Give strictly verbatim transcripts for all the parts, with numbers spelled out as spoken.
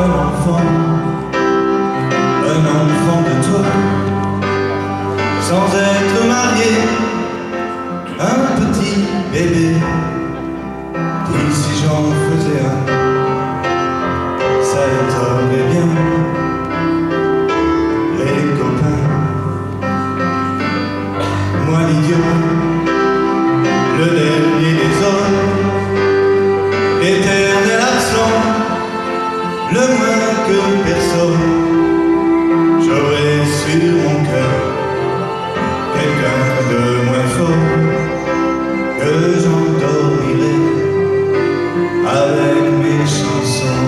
un enfant, un enfant de toi, sans être marié, un petit bébé. Et si j'en faisais un, ça étonnerait bien les copains. Moi l'idiot, le dernier des hommes, l'éternel absent, le moins que personne, j'aurais sur mon cœur quelqu'un de moins fort, que j'endormirai avec mes chansons.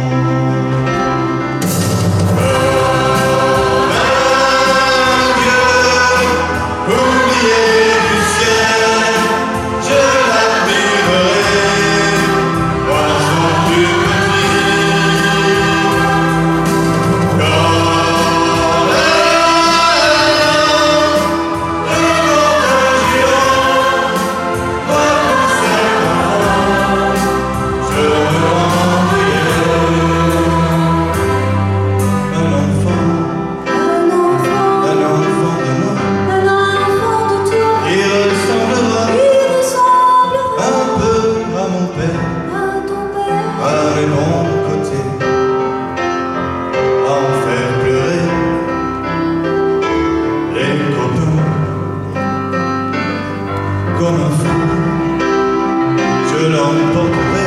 Comme un fou, je l'emporterai,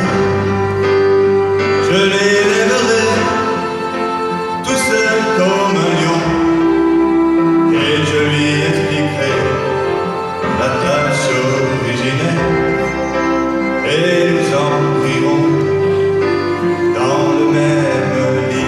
je l'élèverai, tout seul comme un lion, et je lui expliquerai la tâche originelle, et nous en rirons dans le même lit.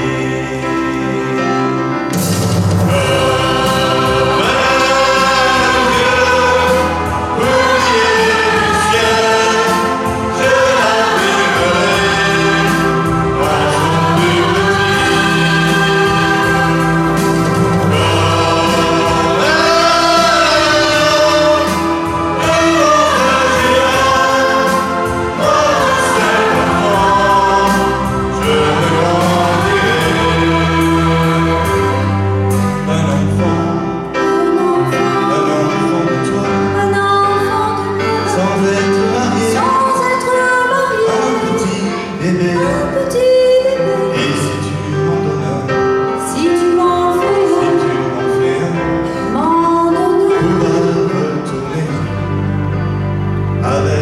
Avec